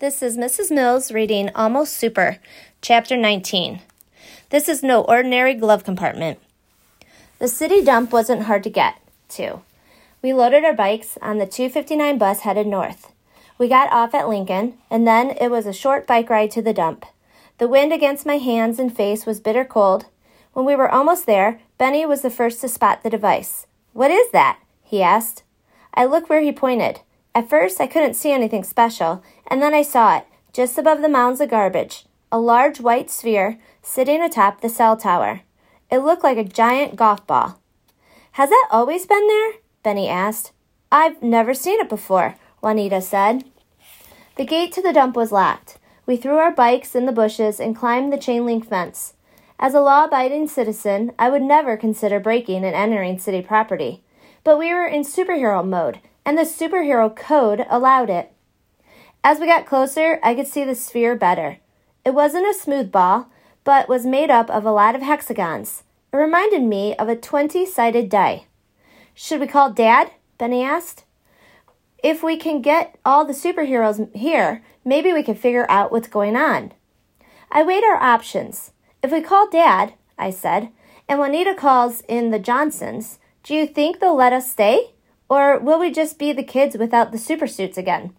This is Mrs. Mills reading Almost Super, Chapter 19. This is no ordinary glove compartment. The city dump wasn't hard to get to. We loaded our bikes on the 259 bus headed north. We got off at Lincoln, and then it was a short bike ride to the dump. The wind against my hands and face was bitter cold. When we were almost there, Benny was the first to spot the device. "What is that?" he asked. I looked where he pointed. At first, I couldn't see anything special, and then I saw it, just above the mounds of garbage, a large white sphere sitting atop the cell tower. It looked like a giant golf ball. "Has that always been there?" Benny asked. "I've never seen it before," Juanita said. The gate to the dump was locked. We threw our bikes in the bushes and climbed the chain-link fence. As a law-abiding citizen, I would never consider breaking and entering city property. But we were in superhero mode, and the superhero code allowed it. As we got closer, I could see the sphere better. It wasn't a smooth ball, but was made up of a lot of hexagons. It reminded me of a 20-sided die. "Should we call Dad?" Benny asked. "If we can get all the superheroes here, maybe we can figure out what's going on." I weighed our options. "If we call Dad," I said, "and Juanita calls in the Johnsons, do you think they'll let us stay? Or will we just be the kids without the supersuits again?"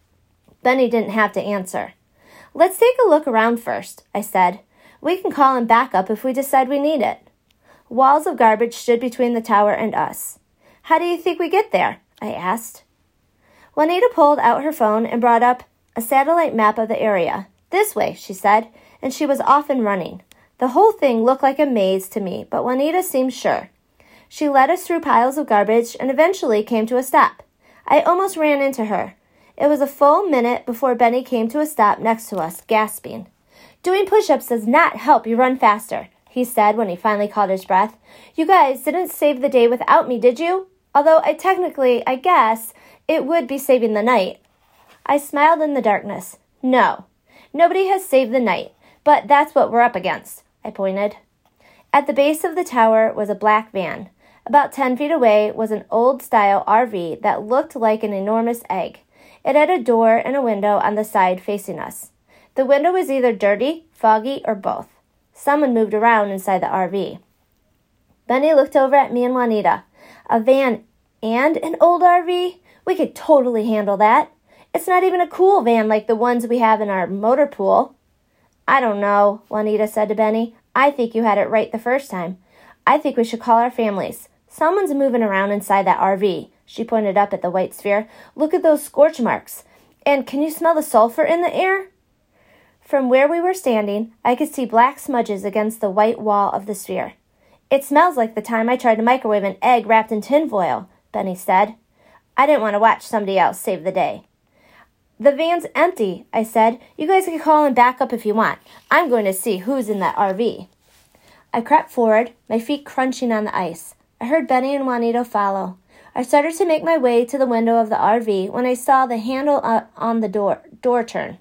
Benny didn't have to answer. "Let's take a look around first," I said. "We can call in backup if we decide we need it." Walls of garbage stood between the tower and us. "How do you think we get there?" I asked. Juanita pulled out her phone and brought up a satellite map of the area. "This way," she said, and she was off and running. The whole thing looked like a maze to me, but Juanita seemed sure. She led us through piles of garbage and eventually came to a stop. I almost ran into her. It was a full minute before Benny came to a stop next to us, gasping. "Doing push-ups does not help you run faster," he said when he finally caught his breath. "You guys didn't save the day without me, did you? Although I guess, it would be saving the night." I smiled in the darkness. "No, nobody has saved the night, but that's what we're up against," I pointed. At the base of the tower was a black van. About 10 feet away was an old-style RV that looked like an enormous egg. It had a door and a window on the side facing us. The window was either dirty, foggy, or both. Someone moved around inside the RV. Benny looked over at me and Juanita. "A van and an old RV? We could totally handle that. It's not even a cool van like the ones we have in our motor pool." "I don't know," Juanita said to Benny. "I think you had it right the first time. I think we should call our families. Someone's moving around inside that RV." She pointed up at the white sphere. "Look at those scorch marks. And can you smell the sulfur in the air?" From where we were standing, I could see black smudges against the white wall of the sphere. "It smells like the time I tried to microwave an egg wrapped in tinfoil," Benny said. I didn't want to watch somebody else save the day. "The van's empty," I said. "You guys can call and back up if you want. I'm going to see who's in that RV." I crept forward, my feet crunching on the ice. I heard Benny and Juanita follow. I started to make my way to the window of the RV when I saw the handle on the door turn.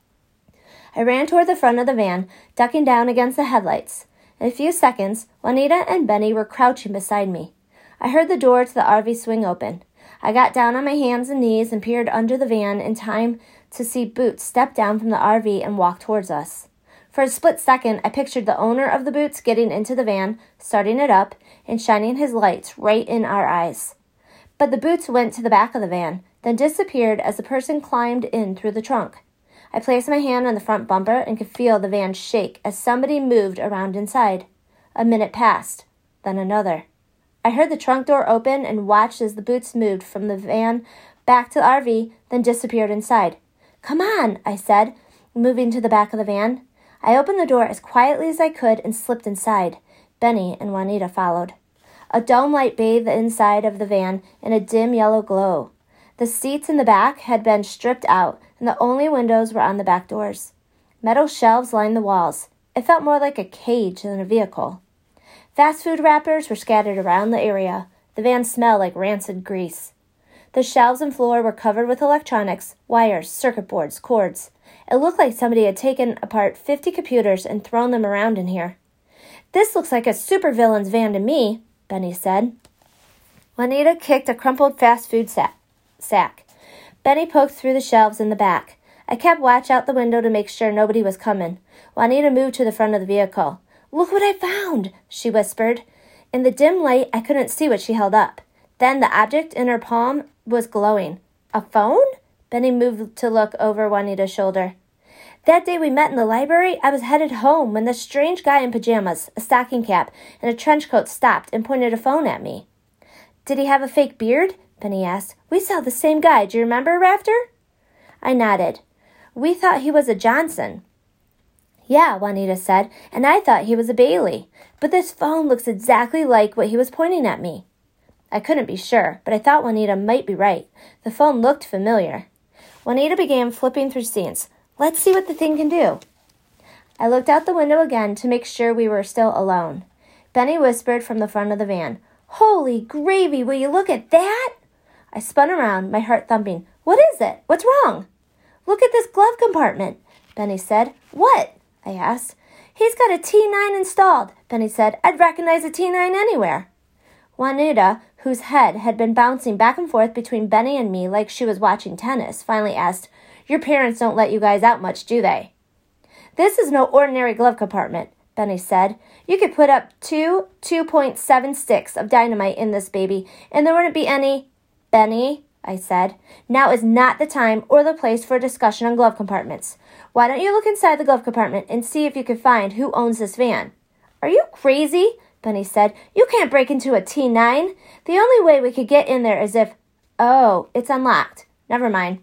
I ran toward the front of the van, ducking down against the headlights. In a few seconds, Juanita and Benny were crouching beside me. I heard the door to the RV swing open. I got down on my hands and knees and peered under the van in time to see Boots step down from the RV and walk towards us. For a split second, I pictured the owner of the Boots getting into the van, starting it up, and shining his lights right in our eyes. But the Boots went to the back of the van, then disappeared as the person climbed in through the trunk. I placed my hand on the front bumper and could feel the van shake as somebody moved around inside. A minute passed, then another. I heard the trunk door open and watched as the Boots moved from the van back to the RV, then disappeared inside. "Come on," I said, moving to the back of the van. I opened the door as quietly as I could and slipped inside. Benny and Juanita followed. A dome light bathed the inside of the van in a dim yellow glow. The seats in the back had been stripped out, and the only windows were on the back doors. Metal shelves lined the walls. It felt more like a cage than a vehicle. Fast food wrappers were scattered around the area. The van smelled like rancid grease. The shelves and floor were covered with electronics, wires, circuit boards, cords. It looked like somebody had taken apart 50 computers and thrown them around in here. "This looks like a supervillain's van to me," Benny said. Juanita kicked a crumpled fast food sack. Benny poked through the shelves in the back. I kept watch out the window to make sure nobody was coming. Juanita moved to the front of the vehicle. "Look what I found," she whispered. In the dim light, I couldn't see what she held up. Then the object in her palm was glowing. "A phone?" Benny moved to look over Juanita's shoulder. "That day we met in the library, I was headed home when this strange guy in pajamas, a stocking cap, and a trench coat stopped and pointed a phone at me." "Did he have a fake beard?" Benny asked. "We saw the same guy. Do you remember, Rafter?" I nodded. "We thought he was a Johnson." "Yeah," Juanita said, "and I thought he was a Bailey. But this phone looks exactly like what he was pointing at me." I couldn't be sure, but I thought Juanita might be right. The phone looked familiar. Juanita began flipping through scenes. "Let's see what the thing can do." I looked out the window again to make sure we were still alone. Benny whispered from the front of the van, "Holy gravy, will you look at that?" I spun around, my heart thumping. "What is it? What's wrong?" "Look at this glove compartment," Benny said. "What?" I asked. "He's got a T9 installed," Benny said. "I'd recognize a T9 anywhere." Juanita, whose head had been bouncing back and forth between Benny and me like she was watching tennis, finally asked, "Your parents don't let you guys out much, do they?" "This is no ordinary glove compartment," Benny said. "You could put up 2.7 sticks of dynamite in this baby, and there wouldn't be any—" "Benny," I said, "now is not the time or the place for a discussion on glove compartments. Why don't you look inside the glove compartment and see if you can find who owns this van?" "Are you crazy?" Benny said. "You can't break into a T9. The only way we could get in there is if—" "Oh, it's unlocked. Never mind."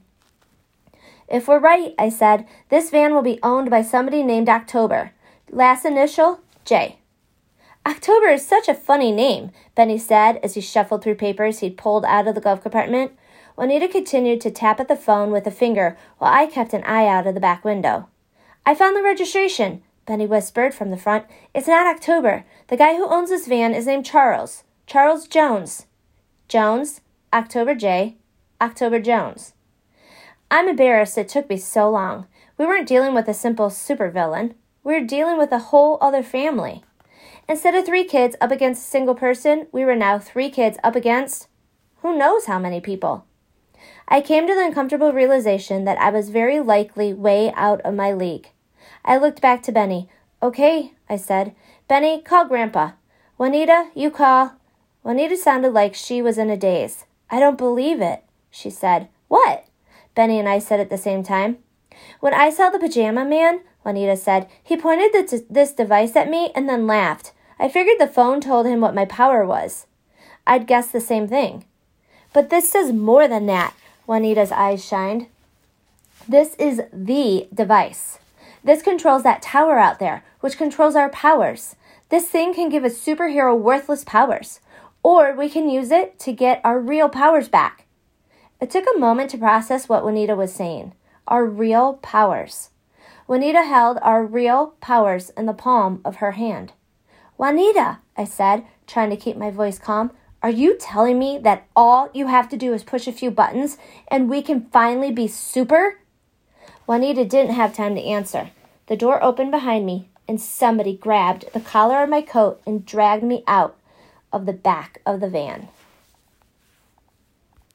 "If we're right," I said, "this van will be owned by somebody named October. Last initial, J." "October is such a funny name," Benny said as he shuffled through papers he'd pulled out of the glove compartment. Juanita continued to tap at the phone with a finger while I kept an eye out of the back window. "I found the registration," Benny whispered from the front. "It's not October. The guy who owns this van is named Charles. Charles Jones." "Jones, October J, October Jones." I'm embarrassed it took me so long. We weren't dealing with a simple supervillain. We were dealing with a whole other family. Instead of 3 kids up against a single person, we were now 3 kids up against who knows how many people. I came to the uncomfortable realization that I was very likely way out of my league. I looked back to Benny. "Okay," I said. "Benny, call Grandpa. Juanita, you call." Juanita sounded like she was in a daze. "I don't believe it," she said. "What?" Benny and I said at the same time. "When I saw the pajama man," Juanita said, "he pointed this device at me and then laughed. I figured the phone told him what my power was." I'd guessed the same thing. "But this does more than that," Juanita's eyes shined. "This is the device. This controls that tower out there, which controls our powers. This thing can give a superhero worthless powers, or we can use it to get our real powers back." It took a moment to process what Juanita was saying. Our real powers. Juanita held our real powers in the palm of her hand. "Juanita," I said, trying to keep my voice calm, "are you telling me that all you have to do is push a few buttons and we can finally be super?" Juanita didn't have time to answer. The door opened behind me, and somebody grabbed the collar of my coat and dragged me out of the back of the van.